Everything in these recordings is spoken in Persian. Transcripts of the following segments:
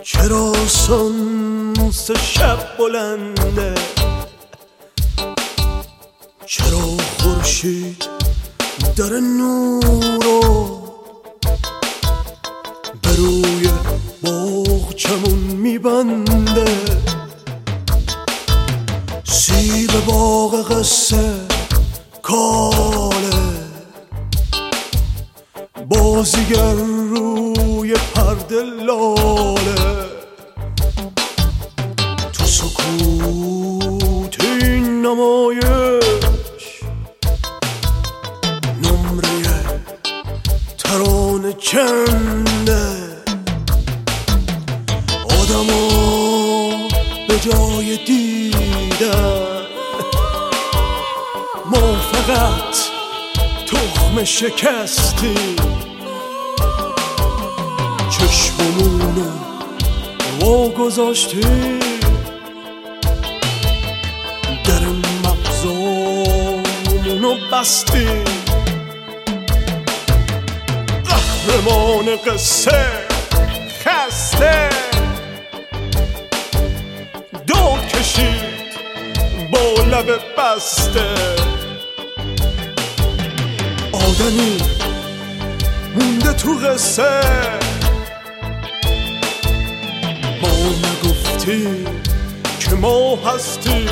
چرا سانس شب بلنده، چرا خورشید در نورو به روی باغچمون میبنده، سیب باغ قصه کاله، بازیگر روی پرده لاله، تو سکوت این نمایش نمره ترانه چنده، آدما به جای دیدن ما فقط تخم شکستیم، چشممونو وا گذاشتیم در مغزامونو بستیم، قهرمان قصه خسته داد کشید با لب بسته، آدمی مونده تو قصه، ما نگفتیم که ما هستیم،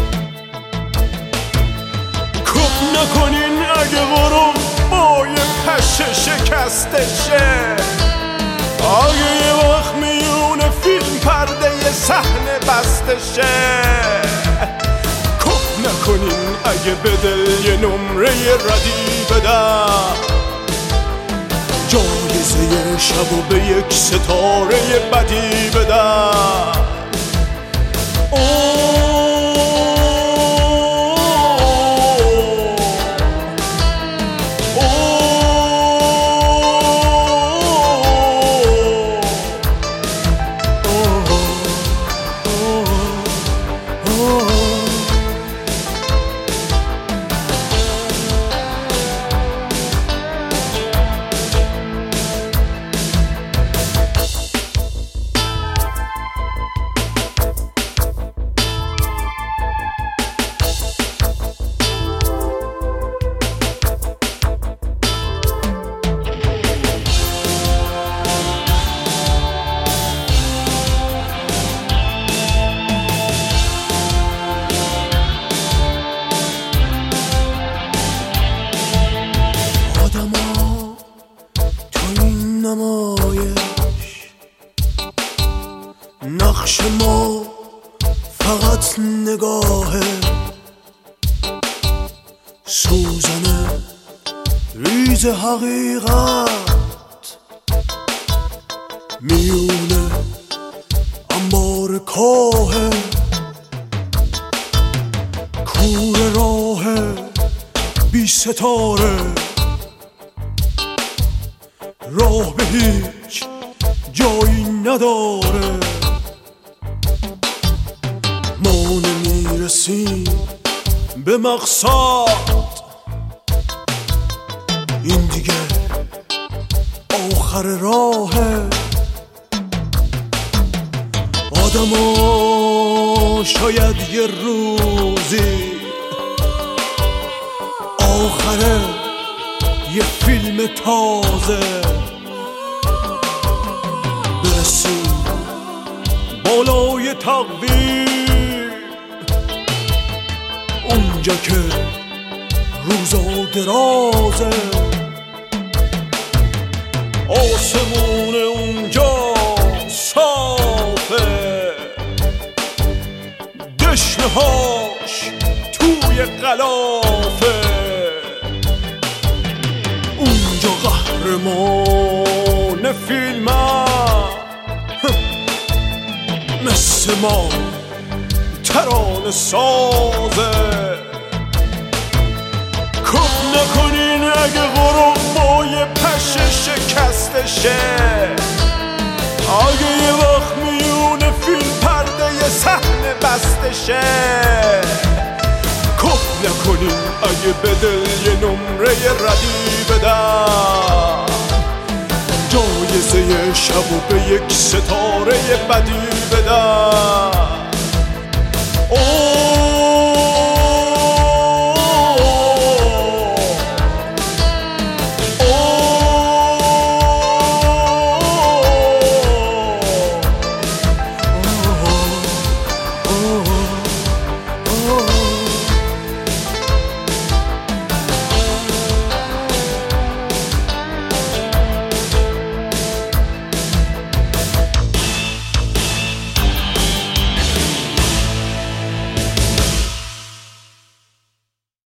کپ نکنین اگه غروب با یه پشه شکسته شه، اگه یه وقت میونه فیلم پرده یه صحنه بسته شه، کپ نکنین اگه به دل یه نمره ردی بدن، جایزه شبو به یک ستاره بدی بدن. نقش ما فقط نگاهه، سوزن ریز حقیقت میونه انبار کاهه، کور راه بی ستاره، راه به هیچ جایی نداره، ما نمیرسیم به مقصد، این دیگه آخر راهه، آدما شاید یه روزی آخر یه فیلم تازه برسیم بالای تقویم، اونجا که روزا درازه، آسمون اونجا صافه، دشنهاش توی غلافه، اونجا قهرمان فیلمم مثل ما ترانه سازه، کپ نکنین اگه غروب با یه پشه شکسته شه، اگه یه وقت میونه فیلم پرده یه صحنه بسته شه، کپ نکنین اگه به دل یه نمره ردی بدن، جای جایزه شب و به یک ستاره بدی بدن.